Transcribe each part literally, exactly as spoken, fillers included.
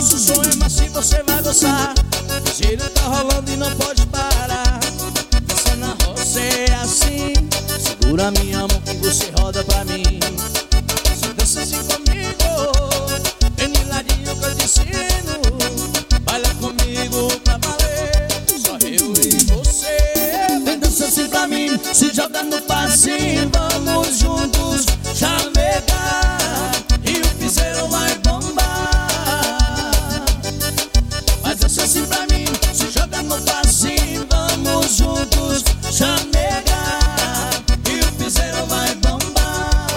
Nosso som é macio, você vai gostar. O giro tá rolando e não pode parar. Dança na roça é assim. Segura minha mão que você roda pra mim. Se dança assim comigo, vem de ladinho que eu te ensino. Baila comigo pra valer, só eu e você. Vem dança assim pra mim, se joga no passinho. Vamos juntos chamegar e o piseiro vai bombar. Vai dança assim pra mim, se joga no passinho. Vamos juntos chamegar e o piseiro vai bombar.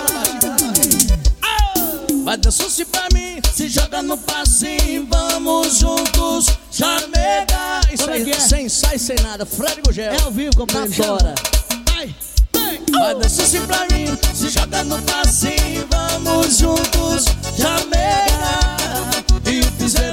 Vai dança assim pra mim, se joga no passinho. Vamos juntos chamegar. Isso aí, é? Sem sai, sem nada. Fred Gugel. É ao vivo, companheiro. Bora. Vai, vai. Vai dançar assim pra mim, se joga no passinho. Vamos juntos chamegar e o piseiro